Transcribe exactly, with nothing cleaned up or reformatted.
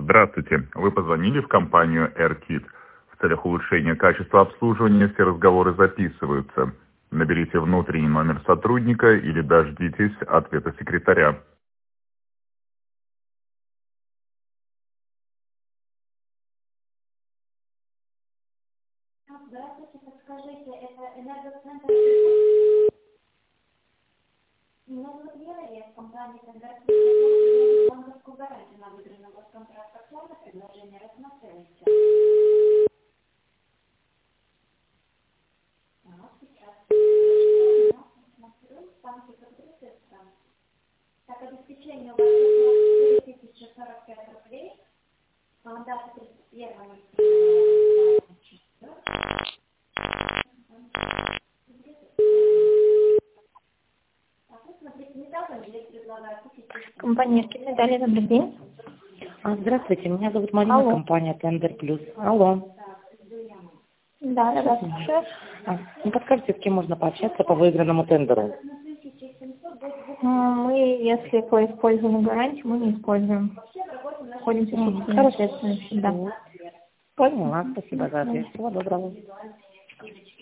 Здравствуйте. Вы позвонили в компанию AirKit. В целях улучшения качества обслуживания все разговоры записываются. Наберите внутренний номер сотрудника или дождитесь ответа секретаря. Здравствуйте, подскажите, это энергоцентр? Меня зовут Вера, я из компании «Энергоцентр». Банковскую гарантию на выигранном контракте. Актуальное предложение рассмотрелось. Вот сейчас. Смотрю, банки закрыты. Так, обеспечение у вас четыре тысячи сорок пять рублей. Дата тридцать первого. Компания «Эркит», Наталья, добрый день. А, здравствуйте, меня зовут Марина, Алло. компания Tender Plus. Алло. Да, я вас слушаю. А, не подскажете, с кем можно пообщаться по выигранному тендеру? Мы, если по использованию гарантии, мы не используем. Находимся в собственной Хорошо. ответственности, да. Поняла, спасибо за ответ. Всего доброго.